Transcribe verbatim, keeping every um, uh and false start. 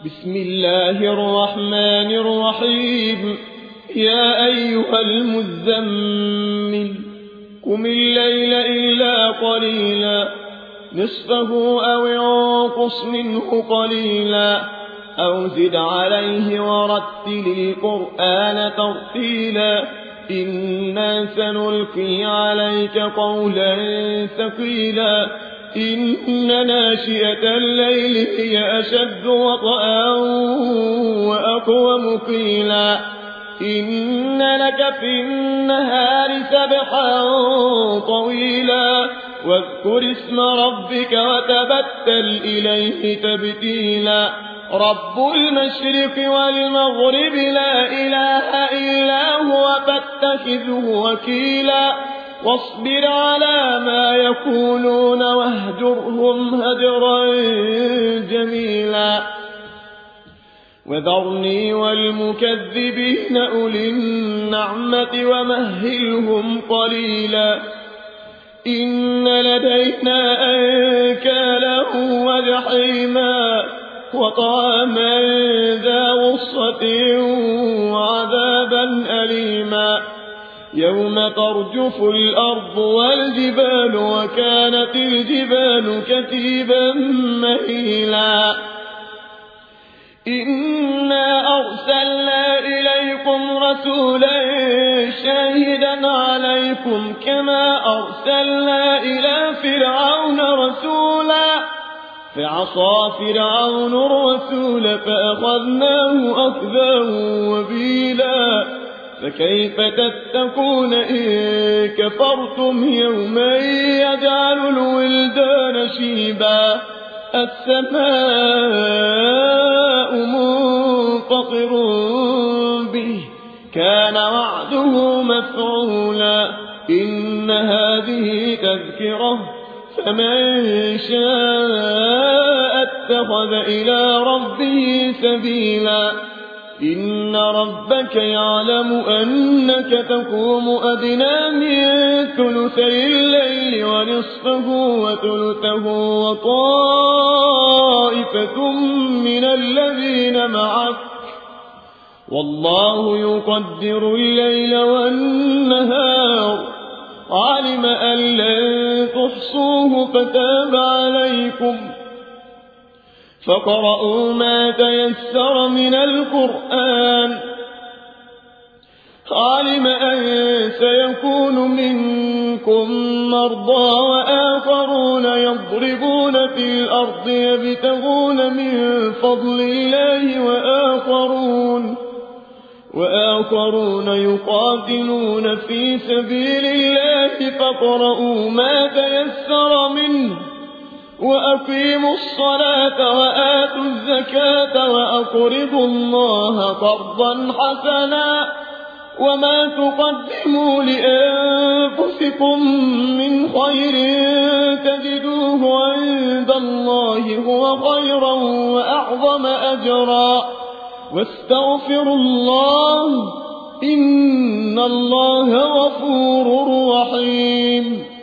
بسم الله الرحمن الرحيم. يا أيها المزمل قم الليل إلا قليلا نصفه أو انقص منه قليلا أو زد عليه ورتل القرآن ترتيلا إنا سنلقي عليك قولا ثقيلا إن ناشئة الليل هي أشد وطئا وأقوم قيلا إن لك في النهار سبحا طويلا واذكر اسم ربك وتبتل إليه تبتيلا رب المشرق والمغرب لا إله إلا هو فاتخذه وكيلا واصبر على ما يقولون واهجرهم هجرا جميلا وذرني والمكذبين أولي النعمة ومهلهم قليلا إن لدينا أنكالا وجحيما وطعاما ذا غصة وعذابا أليما يوم ترجف الأرض والجبال وكانت الجبال كثيبا مهيلا إنا أرسلنا إليكم رسولا شاهدا عليكم كما أرسلنا إلى فرعون رسولا فعصى فرعون الرسول فأخذناه أخذا وبيلا فكيف تتقون إن كفرتم يوما يجعل الولدان شيبا السماء منفطر به كان وعده مفعولا إن هذه تذكرة فمن شاء اتخذ إلى ربه سبيلا إن ربك يعلم أنك تقوم أدنى من ثلثي الليل ونصفه وثلثه وطائفة من الذين معك والله يقدر الليل والنهار علم أن لن تحصوه فتاب عليكم فقرأوا ما تيسر من القرآن علم أن سيكون منكم مرضى وآخرون يضربون في الأرض يبتغون من فضل الله وآخرون وآخرون يقاتلون في سبيل الله فقرأوا ما تيسر منه وأقيموا الصلاة وآتوا الزكاة وأقرضوا الله قرضا حسنا وما تقدموا لأنفسكم من خير تجدوه عند الله هو خيرا وأعظم أجرا واستغفروا الله إن الله غفور رحيم.